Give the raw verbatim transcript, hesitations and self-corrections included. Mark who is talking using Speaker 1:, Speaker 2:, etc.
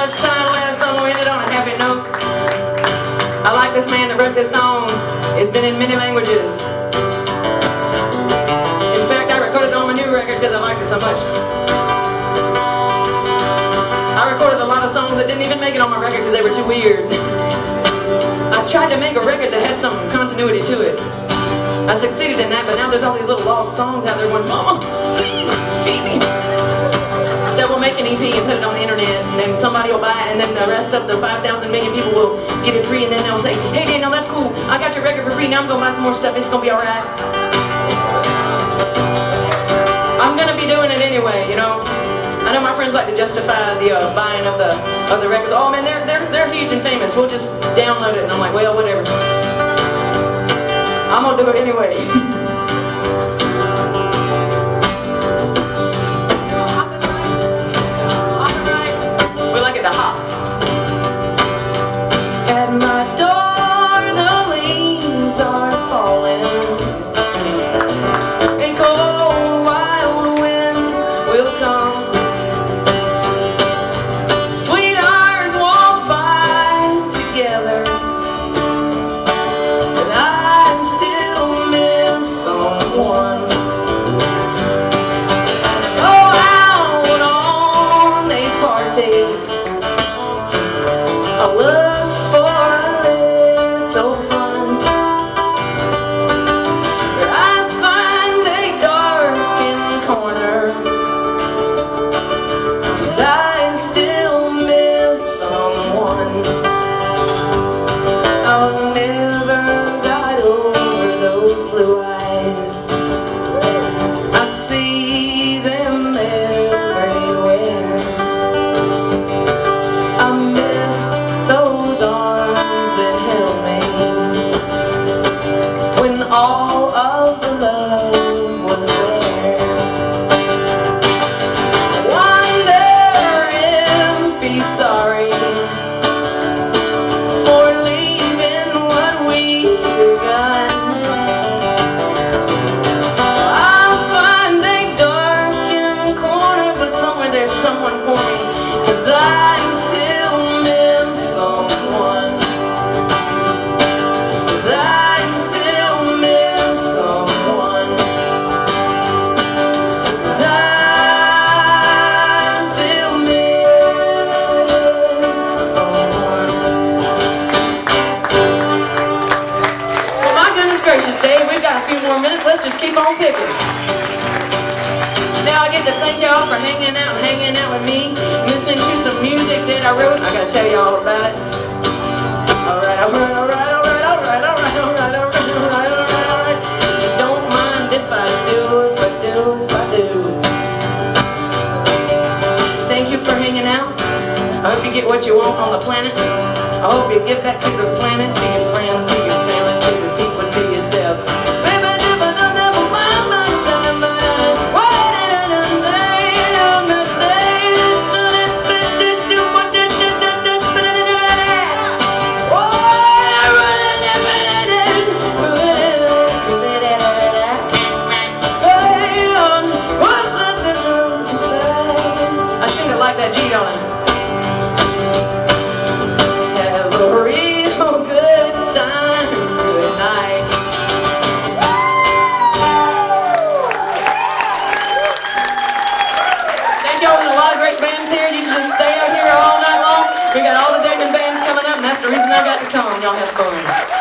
Speaker 1: it's time to let someone end it on a happy note. I like this man that wrote this song. It's been in many languages. In fact, I recorded it on my new record because I liked it so much. I recorded a lot of songs that didn't even make it on my record because they were too weird. I tried to make a record that had some continuity to it. I succeeded in that, but now there's all these little lost songs out there going, Mama, please, feed me. So we'll make an E P and put it on the internet, and then somebody will buy it, and then the rest of the five thousand million people will get it free, and then they'll say, hey Daniel, that's cool, I got your record for free, now I'm going to buy some more stuff, it's going to be alright. I'm going to be doing it anyway, you know. I know my friends like to justify the uh, buying of the of the records. Oh man, they're, they're, they're huge and famous, we'll just download it, and I'm like, well, whatever. I'm going to do it anyway. We like it to hop. At my door the leaves are falling. A cold wild wind will come. Sweethearts walk by together, and I still miss someone. Go out on a party, I look for a little fun, but I find a darkened corner, 'cause I still miss someone. I'll never got over those blue eyes. I see them everywhere. I miss those arms that held me when all of the love was there. I wonder if he's sorry for leaving what we begun. I find a darkened corner, but somewhere there's someone for me, 'cause I still miss someone. 'Cause I still miss someone. 'Cause I still miss someone. Well, my goodness gracious, Dave, we've got a few more minutes. Let's just keep on picking. Now I get to thank y'all for hanging out and hanging out with me, listening to some music that I wrote. I gotta tell you all about it. Alright, alright, alright, alright, alright, alright, alright, alright, alright, alright, alright. Don't mind if I do, if I do, if I do. Thank you for hanging out. I hope you get what you want on the planet. I hope you get back to the planet, to your friends, to your family, to the people, to yourself. Like that G, don't I? Have a real good time, good night. Thank y'all. There's a lot of great bands here. You should just stay out here all night long. We got all the Damon bands coming up, and that's the reason I got to come. Y'all have fun.